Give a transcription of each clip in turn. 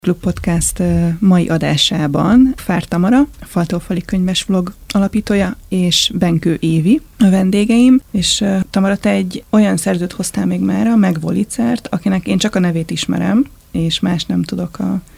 Klub Podcast mai adásában Fár Tamara, Faltól Falig könyves vlog alapítója, és Benkő Évi a vendégeim, és Tamara, te egy olyan szerzőt hoztál még mára, Meg Wolicert, akinek én csak a nevét ismerem, és más nem tudok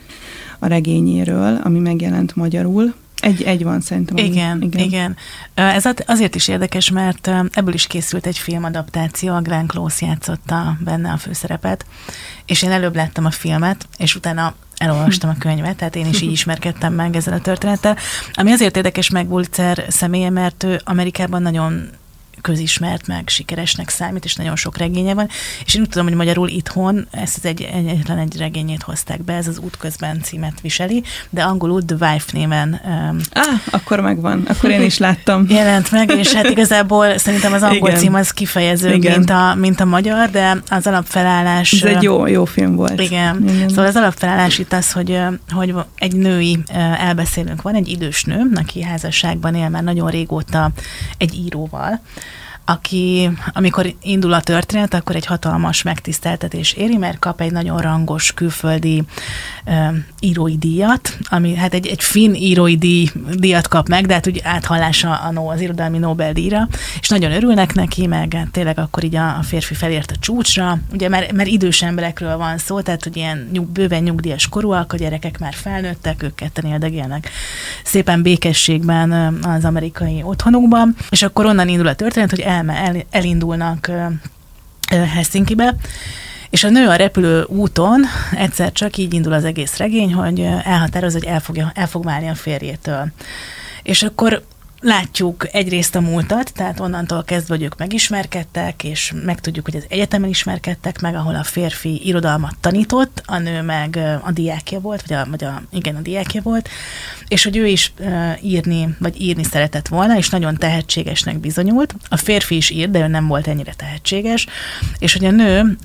a regényéről, ami megjelent magyarul. Egy van szerintem. Igen. Ez azért is érdekes, mert ebből is készült egy filmadaptáció, a Glenn Close játszotta benne a főszerepet, és én előbb láttam a filmet, és utána elolvastam a könyvet, tehát én is így ismerkedtem meg ezzel a történettel. Ami azért érdekes Meg Wolicer személye, mert ő Amerikában nagyon közismert, meg sikeresnek számít, és nagyon sok regénye van, és én úgy tudom, hogy magyarul itthon ezt egyetlen egy regényét hozták be, ez az Útközben címet viseli, de angolul The Wife néven. Akkor megvan, akkor én is láttam. Jelent meg, és hát igazából szerintem az angol cím az kifejezőbb, mint a magyar, de az alapfelállás... Ez egy jó film volt. Igen. Szóval az alapfelállás itt az, hogy egy női elbeszélünk van, egy idős nő, aki házasságban él már nagyon régóta egy íróval, aki, amikor indul a történet, akkor egy hatalmas megtiszteltetés éri, mert kap egy nagyon rangos külföldi írói díjat, ami hát egy finn írói díjat kap meg, de hát úgy áthallása az irodalmi Nobel-díjra, és nagyon örülnek neki, meg tényleg akkor így a férfi felért a csúcsra, ugye mert idős emberekről van szó, tehát hogy ilyen bőven nyugdíjas korúak, a gyerekek már felnőttek, ők ketten éldegélnek szépen békességben az amerikai otthonukban, és akkor onnan indul a történet, hogy elindulnak Helsinkibe, és a nő a repülő úton egyszer csak így indul az egész regény, hogy elhatároz, hogy el fog válni a férjétől. És akkor látjuk egyrészt a múltat, tehát onnantól kezdve, hogy ők megismerkedtek, és megtudjuk, hogy az egyetemen ismerkedtek meg, ahol a férfi irodalmat tanított, a nő meg a diákja volt, a diákja volt, és hogy ő is írni szeretett volna, és nagyon tehetségesnek bizonyult. A férfi is írt, de ő nem volt ennyire tehetséges, és hogy a nő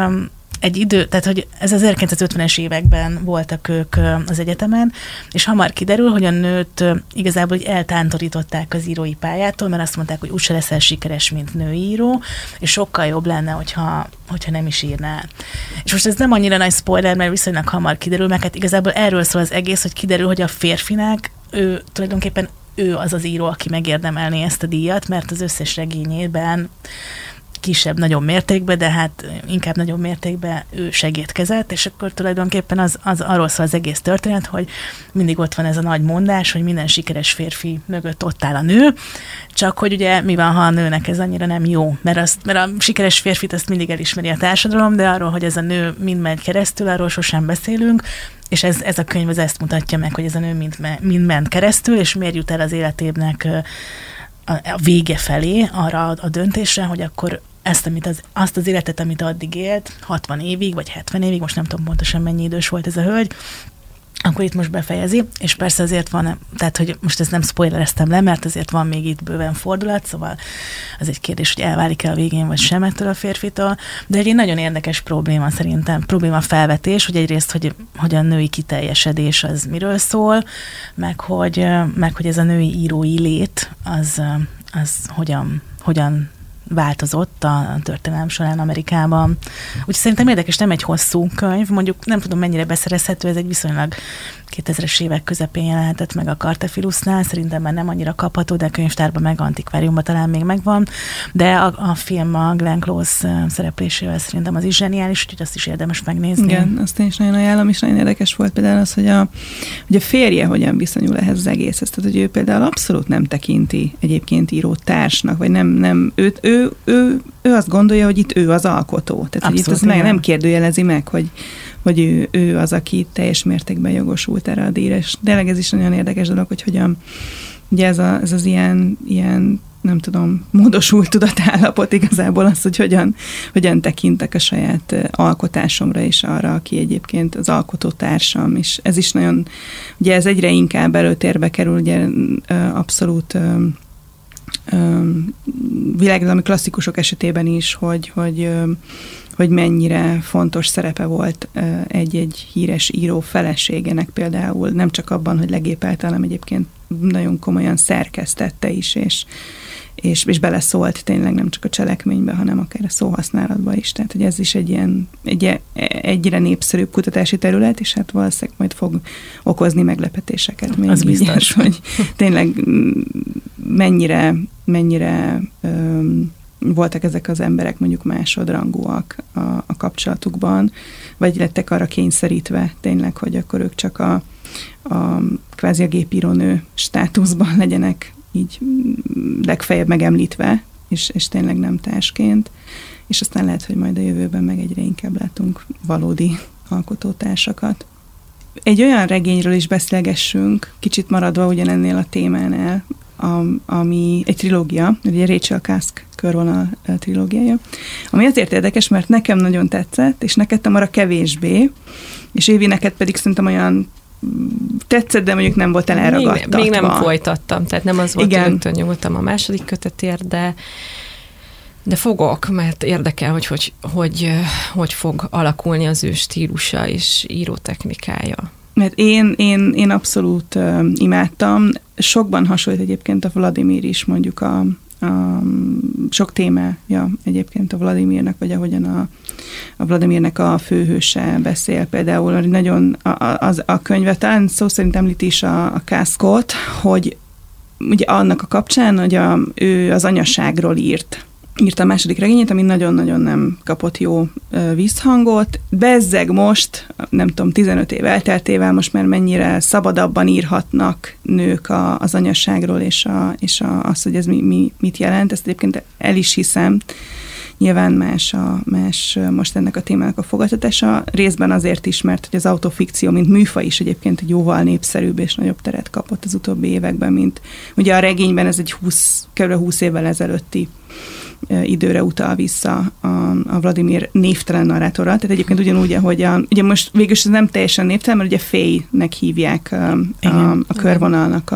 tehát hogy ez az 1950-es években voltak ők az egyetemen, és hamar kiderül, hogy a nőt igazából eltántorították az írói pályától, mert azt mondták, hogy úgyse leszel sikeres, mint nőíró, és sokkal jobb lenne, hogyha nem is írnál. És most ez nem annyira nagy spoiler, mert viszonylag hamar kiderül, mert hát igazából erről szól az egész, hogy kiderül, hogy a férfinak tulajdonképpen ő az az író, aki megérdemelné ezt a díjat, mert az összes regényében kisebb-nagyobb mértékben, de hát inkább nagyobb mértékben ő segítkezett, és akkor tulajdonképpen az arról szól az egész történet, hogy mindig ott van ez a nagy mondás, hogy minden sikeres férfi mögött ott áll a nő, csak hogy ugye mi van, ha a nőnek ez annyira nem jó, mert a sikeres férfit azt mindig elismeri a társadalom, de arról, hogy ez a nő mind megy keresztül, arról sosem beszélünk, és ez a könyv az ezt mutatja meg, hogy ez a nő mind ment keresztül, és miért jut el az életének a vége felé arra a döntésre, hogy akkor azt az életet, amit addig élt, 60 évig, vagy 70 évig, most nem tudom pontosan mennyi idős volt ez a hölgy, akkor itt most befejezi, és persze azért van, tehát hogy most ezt nem spoilereztem le, mert azért van még itt bőven fordulat, szóval az egy kérdés, hogy elválik-e a végén, vagy sem ettől a férfitől, de egy nagyon érdekes probléma szerintem, felvetés, hogy egyrészt, hogy a női kiteljesedés az miről szól, meg hogy ez a női írói lét, az hogyan változott a történelem során Amerikában. Úgyhogy szerintem érdekes, nem egy hosszú könyv, mondjuk nem tudom mennyire beszerezhető, ez egy viszonylag 2000-es évek közepén jelenhetett meg a Kartafilusznál, szerintem már nem annyira kapható, de a könyvtárban meg antikváriumban talán még megvan, de a film a Glenn Close szereplésével szerintem az is zseniális, úgyhogy azt is érdemes megnézni. Igen, azt én is nagyon ajánlom, és nagyon érdekes volt például az, hogy a férje hogyan viszonyul ehhez az egészhez. Tehát, hogy ő például abszolút nem tekinti egyébként író társnak, vagy nem ő azt gondolja, hogy itt ő az alkotó. Tehát, hogy itt az nem kérdőjelezi meg, hogy ő az, aki teljes mértékben jogosult erre a díjra. És tényleg ez is nagyon érdekes dolog, hogy hogyan, ugye ez az ilyen nem tudom, módosult tudatállapot igazából az, hogy hogyan tekintek a saját alkotásomra és arra, aki egyébként az alkotótársam, és ez is nagyon, ugye ez egyre inkább előtérbe kerül, ugye abszolút világirodalmi klasszikusok esetében is, hogy mennyire fontos szerepe volt egy híres író feleségének például, nem csak abban, hogy legépelte, hanem egyébként nagyon komolyan szerkesztette is, és beleszólt tényleg nem csak a cselekménybe, hanem akár a szóhasználatba is. Tehát, hogy ez is egy egyre népszerűbb kutatási terület, és hát valószínűleg majd fog okozni meglepetéseket. Még az biztos. Hogy tényleg mennyire voltak ezek az emberek mondjuk másodrangúak a kapcsolatukban, vagy lettek arra kényszerítve tényleg, hogy akkor ők csak a kvázi a gépírónő státuszban legyenek így legfeljebb megemlítve, és tényleg nem társként, és aztán lehet, hogy majd a jövőben meg egyre inkább látunk valódi alkotótársakat. Egy olyan regényről is beszélgessünk, kicsit maradva ugyanennél a témánál, ami egy trilógia, ugye Rachel Cusk körvonal trilógiája, ami azért érdekes, mert nekem nagyon tetszett, és neked arra kevésbé, és Évi, neked pedig szerintem olyan tetszett, de mondjuk nem volt elragadtatva. Még nem folytattam, tehát nem az volt, hogy rögtön nyugodtam a második kötetért, de fogok, mert érdekel, hogy fog alakulni az ő stílusa és írótechnikája. Mert én abszolút imádtam. Sokban hasonlít egyébként a Vladimir is, mondjuk a sok témája egyébként a Vladimirnak, vagy ahogyan a Vladimirnek a főhőse beszél például, hogy nagyon a könyvet, talán szó szerint említ is a Cuskot, hogy ugye annak a kapcsán, hogy ő az anyaságról írta a második regényét, ami nagyon-nagyon nem kapott jó visszhangot. Bezzeg most, nem tudom, 15 év elteltével most már mennyire szabadabban írhatnak nők az anyasságról, és az, hogy ez mit jelent. Ezt egyébként el is hiszem. Nyilván más most ennek a témának a fogadtatása. Részben azért is, mert hogy az autofikció, mint műfaj is egyébként egy jóval népszerűbb és nagyobb teret kapott az utóbbi években, mint ugye a regényben ez egy kb. 20 évvel ezelőtti időre utal vissza a Vladimir névtelen narrátorra. Tehát egyébként ugyanúgy, ahogy ugye most végülis ez nem teljesen névtelen, mert ugye Faye-nek hívják a körvonalnak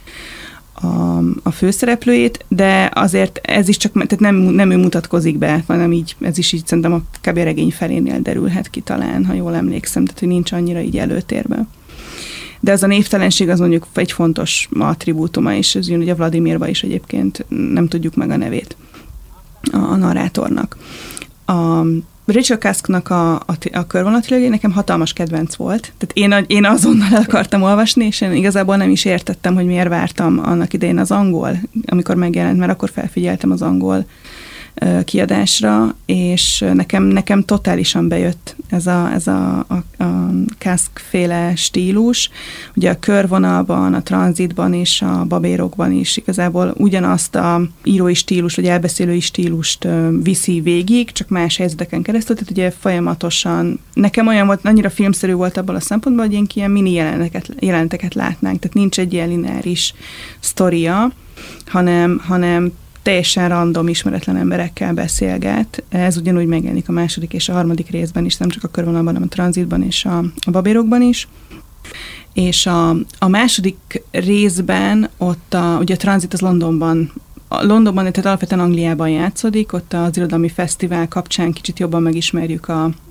a főszereplőjét, de azért ez is csak, tehát nem ő mutatkozik be, hanem így, ez is így szerintem a kb. Regény felénél derülhet ki talán, ha jól emlékszem, tehát hogy nincs annyira így előtérben. De az a névtelenség az mondjuk egy fontos attribútuma, és ez jön ugye Vladimirba is egyébként, nem tudjuk meg a nevét a narrátornak. A Rachel Cusknak a körvonaltrilógia nekem hatalmas kedvenc volt. Tehát én azonnal akartam olvasni, és én igazából nem is értettem, hogy miért vártam annak idején az angol, amikor megjelent, mert akkor felfigyeltem az angol kiadásra, és nekem totálisan bejött ez a Cusk-féle stílus. Ugye a körvonalban, a tranzitban és a babérokban is igazából ugyanazt a írói stílus, vagy elbeszélői stílust viszi végig, csak más helyzeteken keresztül, tehát ugye folyamatosan, nekem olyan volt, annyira filmszerű volt abban a szempontból, hogy ilyen mini jeleneteket látnánk, tehát nincs egy ilyen lineáris sztoria, hanem teljesen random, ismeretlen emberekkel beszélget. Ez ugyanúgy megjelenik a második és a harmadik részben is, nem csak a körvonalban, hanem a tranzitban és a babérokban is. És a második részben ott ugye a tranzit az Londonban, tehát alapvetően Angliában játszódik, ott az irodalmi fesztivál kapcsán kicsit jobban megismerjük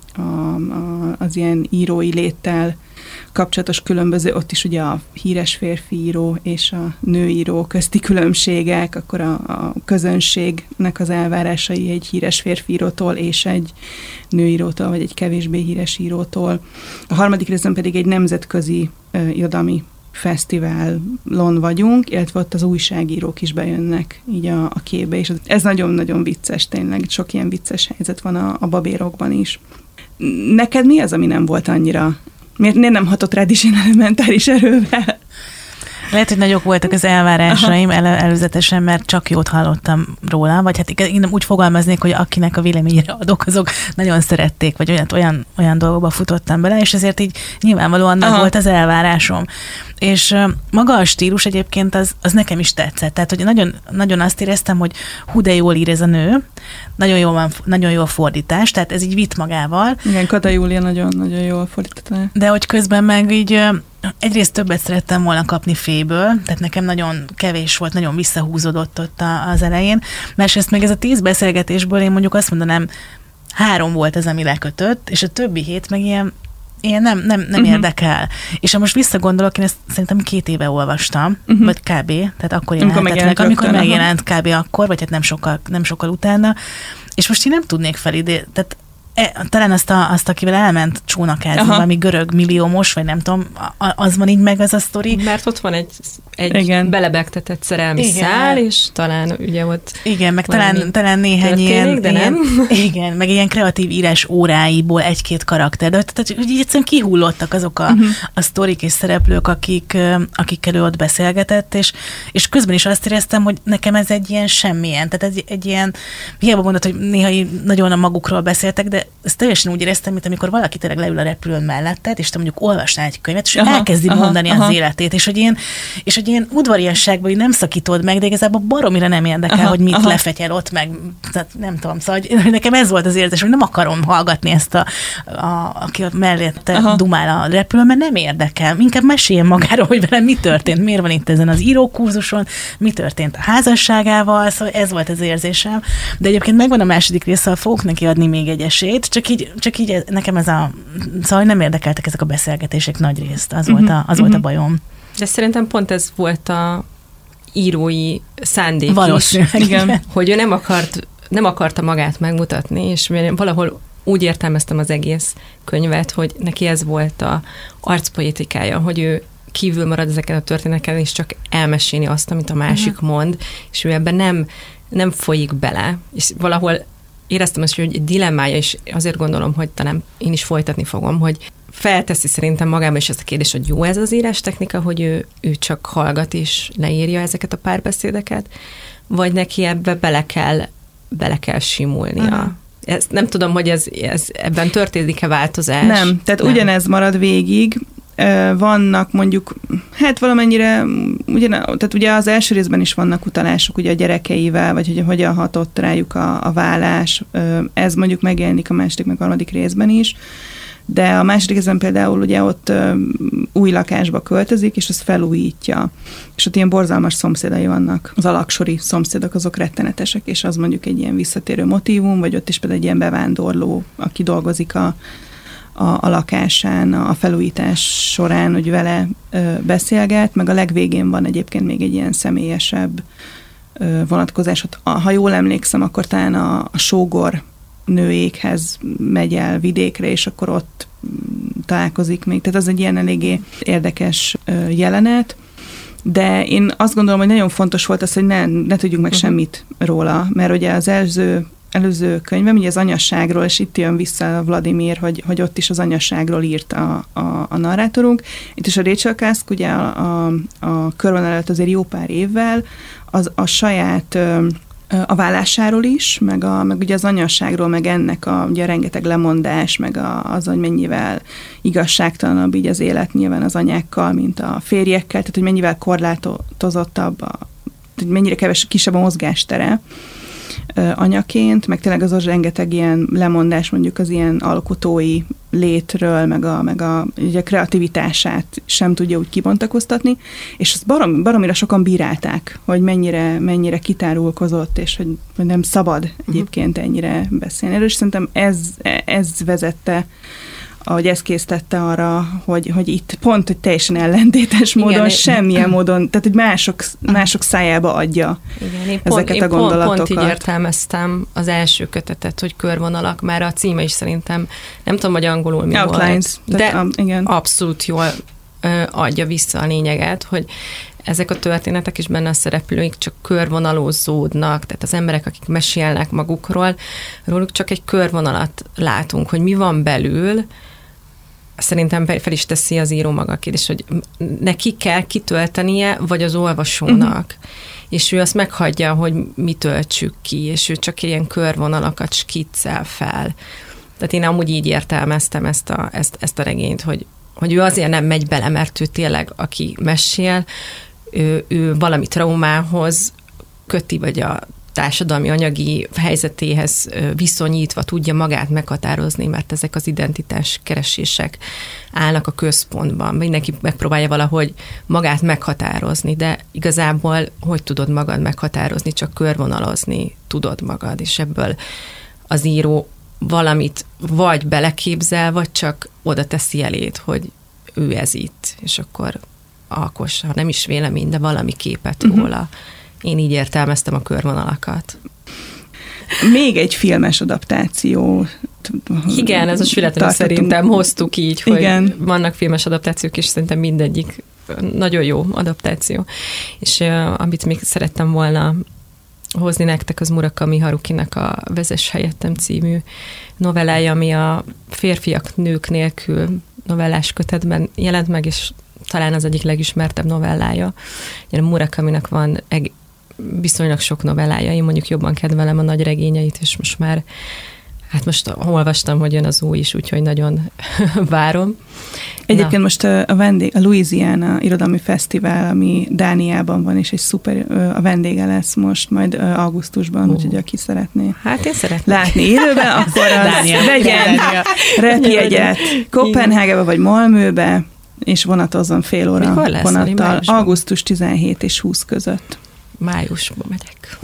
az ilyen írói léttel kapcsolatos különböző, ott is ugye a híres férfi író és a nőíró közti különbségek, akkor a közönségnek az elvárásai egy híres férfi írótól és egy nőírótól, vagy egy kevésbé híres írótól. A harmadik részben pedig egy nemzetközi irodalmi fesztiválon vagyunk, illetve ott az újságírók is bejönnek így a képbe, és ez nagyon-nagyon vicces tényleg, sok ilyen vicces helyzet van a babérokban is. Neked mi az, ami nem volt annyira? Miért nem hatott rád is ilyen elementáris erővel? Lehet, hogy nagyok voltak az elvárásaim előzetesen, mert csak jót hallottam róla, vagy hát én úgy fogalmaznék, hogy akinek a véleményére adok, azok nagyon szerették, vagy olyan dolgokba futottam bele, és ezért így nyilvánvalóan nagy volt az elvárásom. És maga a stílus egyébként az nekem is tetszett. Tehát, hogy nagyon, nagyon azt éreztem, hogy hú, de jól ír ez a nő, nagyon jó a fordítás, tehát ez így vitt magával. Igen, Kata Júlia nagyon-nagyon jól fordította. De hogy közben meg így egyrészt többet szerettem volna kapni Faye-ből, tehát nekem nagyon kevés volt, nagyon visszahúzódott ott az elején. Másrészt meg ez a 10 beszélgetésből én mondjuk azt mondanám, 3 volt az, ami lekötött, és a többi 7 meg ilyen ilyen nem érdekel. És ha most visszagondolok, én ezt szerintem 2 éve olvastam, vagy kb. Tehát akkor jelentettek, amikor megjelent kb. Akkor, vagy hát nem sokkal utána, és most én nem tudnék felidézni, tehát talán azt, akivel elment csónakázni, valami görög milliómos, vagy nem tudom, az van így meg az a sztori. Mert ott van egy belebegtetett szerelmi szál, és talán ugye ott... Igen, meg talán néhány ilyen... de nem. Igen, meg ilyen kreatív írás óráiból 1-2 karakter. De tehát úgy egyszerűen kihullottak azok a sztorik és szereplők, akikkel ő ott beszélgetett, és közben is azt éreztem, hogy nekem ez egy ilyen semmilyen. Tehát egy ilyen... Hiába mondod, hogy néha nagyon a magukról beszéltek, de ezt teljesen úgy éreztem, mint amikor valaki tényleg leül a repülőn melletted, és te mondjuk olvasnál egy könyvet, és elkezdi mondani az életét, és hogy ilyen udvariasságban nem szakítod meg, de igazából baromira nem érdekel, hogy mit lefetyel ott meg, tehát nem tudom, szóval hogy nekem ez volt az érzés, hogy nem akarom hallgatni ezt aki ott mellette dumál a repülőn, mert nem érdekel. Inkább meséljen magáról, hogy velem mi történt, miért van itt ezen az írókurzuson, mi történt a házasságával, szóval ez volt az érzésem. De egyébként megvan a második része, fogok neki adni még egy esélyt, csak így nekem szóval nem érdekeltek ezek a beszélgetések nagy részt, az volt a bajom. De szerintem pont ez volt a írói szándék valószínűleg, is, igen. Hogy ő nem akarta magát megmutatni, és valahol úgy értelmeztem az egész könyvet, hogy neki ez volt a arcpoétikája, hogy ő kívül marad ezeken a történeteken, és csak elmesélni azt, amit a másik mond, és ő ebben nem folyik bele, és valahol éreztem azt, hogy egy dilemmája, és azért gondolom, hogy talán én is folytatni fogom, hogy felteszi szerintem magában is ezt a kérdést, hogy jó ez az írás-technika, hogy ő csak hallgat és leírja ezeket a párbeszédeket, vagy neki ebbe bele kell simulnia. Ezt nem tudom, hogy ez ebben történik-e változás. Nem, tehát ugyanez marad végig. Vannak mondjuk, hát valamennyire, tehát ugye az első részben is vannak utalások ugye a gyerekeivel, vagy hogy hogyan hatott rájuk a vállás. Ez mondjuk megjelenik a második, meg a harmadik részben is. De a második részben például ugye ott új lakásba költözik, és azt felújítja. És ott ilyen borzalmas szomszédai vannak. Az alaksori szomszédok, azok rettenetesek, és az mondjuk egy ilyen visszatérő motívum, vagy ott is például egy ilyen bevándorló, aki dolgozik a lakásán, a felújítás során, hogy vele beszélget, meg a legvégén van egyébként még egy ilyen személyesebb vonatkozás. Ha jól emlékszem, akkor talán a sógor nőjékhez megy el vidékre, és akkor ott találkozik még. Tehát az egy ilyen eléggé érdekes jelenet, de én azt gondolom, hogy nagyon fontos volt az, hogy ne tudjuk meg semmit róla, mert ugye az előző könyvem, ugye az anyasságról, és itt jön vissza Vladimir, hogy ott is az anyasságról írt a narrátorunk. Itt is a Rachel Cusk, ugye a körvonal előtt azért jó pár évvel, a saját a vállásáról is, meg ugye az anyasságról, meg ennek ugye rengeteg lemondás, meg az, hogy mennyivel igazságtalanabb így az élet nyilván az anyákkal, mint a férjekkel, tehát hogy mennyivel korlátozottabb, hogy mennyire kisebb a mozgástere anyaként, meg tényleg az rengeteg ilyen lemondás mondjuk az ilyen alkotói létről, meg a ugye kreativitását sem tudja úgy kibontakoztatni, és azt baromira sokan bírálták, hogy mennyire kitárulkozott, és hogy nem szabad egyébként ennyire beszélni erről, és szerintem ez vezette, ahogy ez késztette arra, hogy itt pont, hogy teljesen ellentétes módon, semmilyen módon, tehát hogy mások szájába adja ezeket a gondolatokat. Pont így értelmeztem az első kötetet, hogy körvonalak, már a címe is szerintem, nem tudom, hogy angolul mi Outlines, volt, de igen. Abszolút jól adja vissza a lényeget, hogy ezek a történetek is benne a szereplőink csak körvonalozódnak, tehát az emberek, akik mesélnek magukról, róluk csak egy körvonalat látunk, hogy mi van belül. Szerintem fel is teszi az író maga a kérdés, hogy neki kell kitöltenie, vagy az olvasónak. És ő azt meghagyja, hogy mi töltsük ki, és ő csak ilyen körvonalakat skiccel fel. Tehát én amúgy így értelmeztem ezt a regényt, hogy ő azért nem megy bele, mert ő tényleg, aki mesél, ő valami traumához köti, vagy a társadalmi anyagi helyzetéhez viszonyítva tudja magát meghatározni, mert ezek az identitás keresések állnak a központban. Mindenki megpróbálja valahogy magát meghatározni, de igazából hogy tudod magad meghatározni, csak körvonalozni tudod magad, és ebből az író valamit vagy beleképzel, vagy csak oda teszi elét, hogy ő ez itt, és akkor alkoss, ha nem is vélemény, de valami képet róla. Én így értelmeztem a körvonalakat. Még egy filmes adaptáció. Igen, ez a sületlenül szerintem hoztuk így, hogy igen. Vannak filmes adaptációk, és szerintem mindegyik nagyon jó adaptáció. És amit még szerettem volna hozni nektek, az Murakami Harukinak a Vezess helyettem című novellája, ami a Férfiak nők nélkül novellás kötetben jelent meg, és talán az egyik legismertebb novellája. A Murakaminak van viszonylag sok novellája, én mondjuk jobban kedvelem a nagy regényeit, és most már, hát most olvastam, hogy jön az új is, úgyhogy nagyon várom. Egyébként most a Louisiana Irodalmi Fesztivál, ami Dániában van, és egy szuper, a vendége lesz most, majd augusztusban, úgyhogy aki szeretné hát én szeretném látni élőben, akkor az vegyen repjegyet Koppenhágába vagy Malmöbe, és vonatozzon fél óra vonattal. Augusztus 17 és 20 között. Májusban megyek.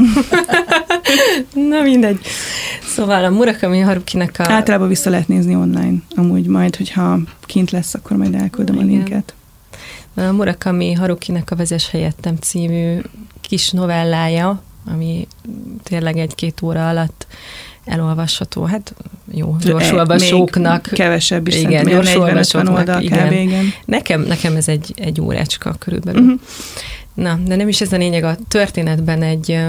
Na mindegy. Szóval a Murakami Harukinak általában vissza lehet nézni online. Amúgy majd, hogyha kint lesz, akkor majd elküldöm a linket. A Murakami Harukinak a Vezess helyettem című kis novellája, ami tényleg 1-2 óra alatt elolvasható. Hát jó, gyorsolvasóknak. Kevesebb is, igen, 40-50 oldal kb. Igen. Nekem ez egy órácska körülbelül. Na, de nem is ez a lényeg, a történetben egy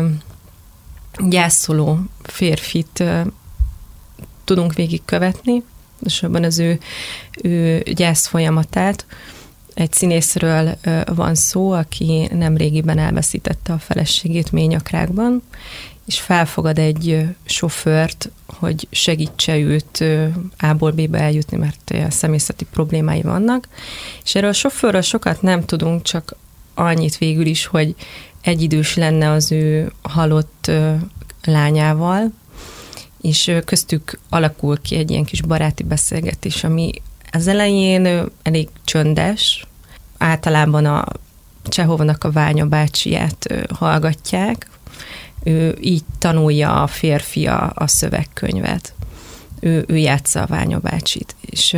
gyászoló férfit tudunk végigkövetni, és abban az ő gyász folyamatát. Egy színészről van szó, aki nemrégiben elveszítette a feleségét mély nyakrákban, és felfogad egy sofőrt, hogy segítse őt A-ból B-be eljutni, mert személyzeti problémái vannak. És erről a sofőrről sokat nem tudunk, csak annyit végül is, hogy egyidős lenne az ő halott lányával, és köztük alakul ki egy ilyen kis baráti beszélgetés, ami az elején elég csöndes. Általában a Csehovnak a Ványa bácsiját hallgatják. Ő így tanulja a férfi a szövegkönyvet. Ő játsza a Ványa bácsit. És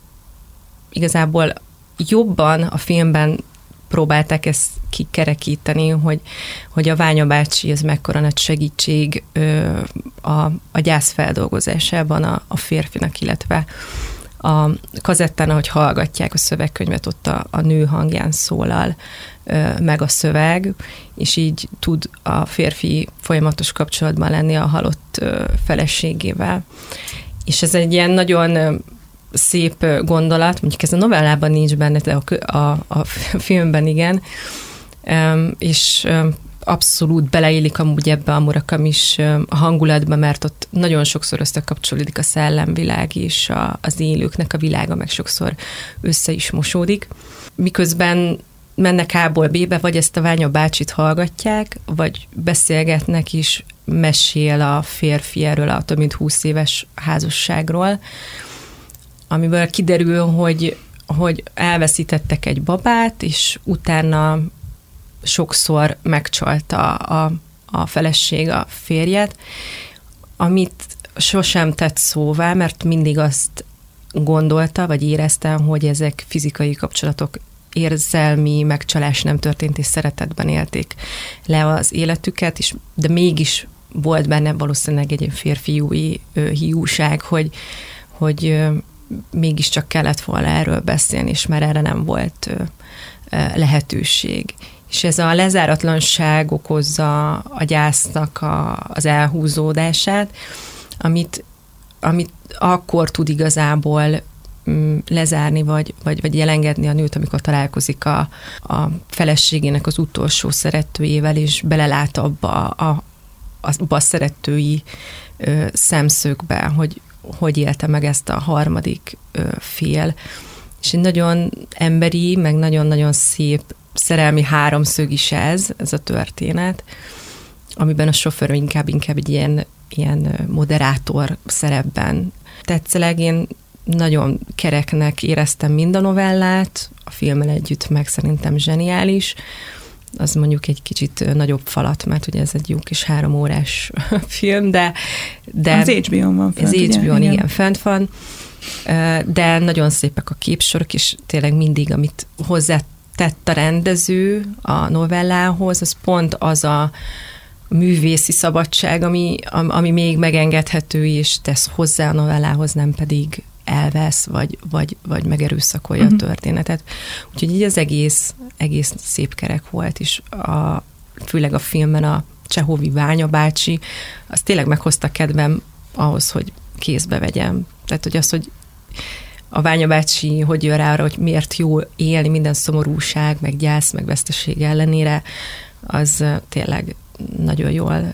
igazából jobban a filmben próbálták ezt kikerekíteni, hogy a Ványa bácsi ez mekkora nagy segítség a gyász feldolgozásában a férfinak, illetve a kazettán, ahogy hallgatják a szövegkönyvet, ott a nő hangján szólal meg a szöveg, és így tud a férfi folyamatos kapcsolatban lenni a halott feleségével. És ez egy ilyen nagyon szép gondolat, mondjuk ez a novellában nincs benne, de a filmben igen, és abszolút beleillik amúgy ebbe a Murakamis a hangulatba, mert ott nagyon sokszor összekapcsolódik a szellemvilág és az élőknek a világa, meg sokszor össze is mosódik. Miközben mennek A-ból B-be, vagy ezt a Ványa bácsit hallgatják, vagy beszélgetnek is, mesél a férfi erről a több mint 20 éves házasságról, amiből kiderül, hogy elveszítettek egy babát, és utána sokszor megcsalta a feleség a férjet, amit sosem tett szóvá, mert mindig azt gondolta, vagy érezte, hogy ezek fizikai kapcsolatok, érzelmi megcsalás nem történt, és szeretetben élték le az életüket, de mégis volt benne valószínűleg egy férfiúi hiúság, hogy mégiscsak kellett volna erről beszélni, és már erre nem volt lehetőség. És ez a lezáratlanság okozza a gyásznak az elhúzódását, amit akkor tud igazából lezárni, vagy elengedni a nőt, amikor találkozik a feleségének az utolsó szeretőjével, és belelát abba a szeretői szemszögbe, hogy élte meg ezt a harmadik fél. És egy nagyon emberi, meg nagyon-nagyon szép szerelmi háromszög is ez a történet, amiben a sofőr inkább egy ilyen moderátor szerepben tetszeleg. Én nagyon kereknek éreztem mind a novellát, a filmmel együtt meg szerintem zseniális. az mondjuk egy kicsit nagyobb falat, mert ugye ez egy jó kis 3 órás film, de az HBO-n van fent. Az HBO-n, igen, fent van, de nagyon szépek a képsorok, és tényleg mindig, amit hozzátett a rendező a novellához, az pont az a művészi szabadság, ami még megengedhető, és tesz hozzá a novellához, nem pedig elvesz, vagy megerőszakolja a történetet. Úgyhogy így az egész szép kerek volt, és főleg a filmben a Csehovi Ványa bácsi, az tényleg meghozta kedvem ahhoz, hogy kézbe vegyem. Tehát, hogy az, hogy a Ványa bácsi hogy jön rá arra, hogy miért jó élni minden szomorúság, meg gyász, meg veszteség ellenére, az tényleg nagyon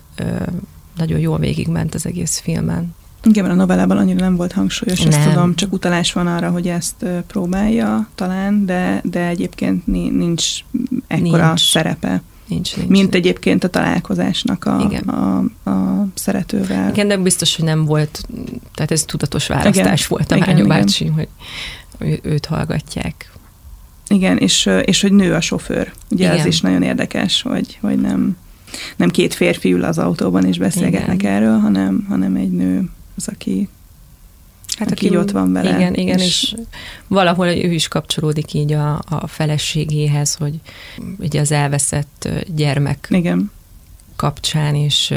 jól végigment az egész filmen. Igen, mert a novellában annyira nem volt hangsúlyos, ezt tudom, csak utalás van arra, hogy ezt próbálja talán, de egyébként nincs ekkora szerepe. Nincs. Mint egyébként a találkozásnak a szeretővel. Igen, de biztos, hogy nem volt, tehát ez tudatos választás volt a Ványa bácsi, hogy őt hallgatják. Igen, és hogy nő a sofőr. Ugye az is nagyon érdekes, hogy nem 2 férfi ül az autóban és beszélgetnek erről, hanem egy nő az, aki ott van vele. Igen, és valahol ő is kapcsolódik így a feleségéhez, hogy ugye az elveszett gyermek kapcsán, és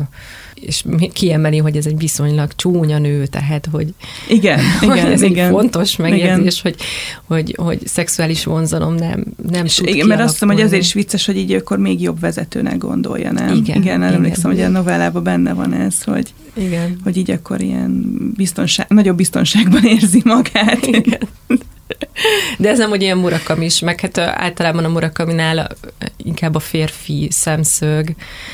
kiemeli, hogy ez egy viszonylag csúnya nő, tehát, hogy ez egy fontos megjegyzés, hogy szexuális vonzalom nem tud kialakulni. Mert azt hiszem, hogy ezért is vicces, hogy így akkor még jobb vezetőnek gondolja, nem? Igen, emlékszem, hogy a novellában benne van ez, hogy így akkor ilyen nagyobb biztonságban érzi magát. Igen. De ez nem, hogy ilyen Murakami is, meg hát általában a Murakaminál inkább a férfi szemszög,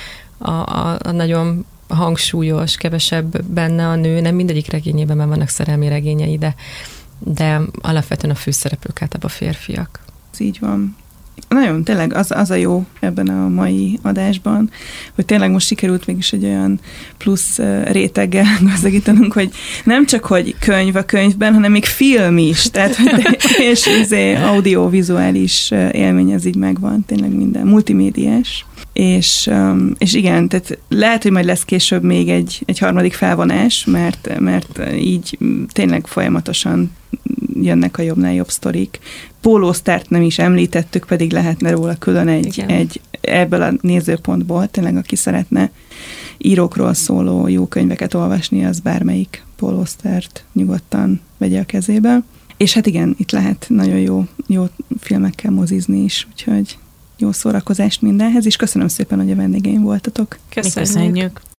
a nagyon hangsúlyos, kevesebb benne a nő, nem mindegyik regényében vannak szerelmi regényei, de alapvetően a főszereplők általában a férfiak. Ez így van. Nagyon, tényleg az a jó ebben a mai adásban, hogy tényleg most sikerült mégis egy olyan plusz réteggel gazdagítanunk, hogy nem csak, hogy könyv a könyvben, hanem még film is, tehát és audiovizuális élmény ez így megvan, tényleg minden, multimédiás. És igen, tehát lehet, hogy majd lesz később még egy harmadik felvonás, mert így tényleg folyamatosan jönnek a jobbnál jobb sztorik. Pólósztárt nem is említettük, pedig lehetne róla külön egy ebből a nézőpontból, tényleg aki szeretne írókról szóló jó könyveket olvasni, az bármelyik pólósztárt nyugodtan vegye a kezébe. És hát igen, itt lehet nagyon jó filmekkel mozizni is, úgyhogy jó szórakozást mindenhez, és köszönöm szépen, hogy a vendégeim voltatok. Köszönjük!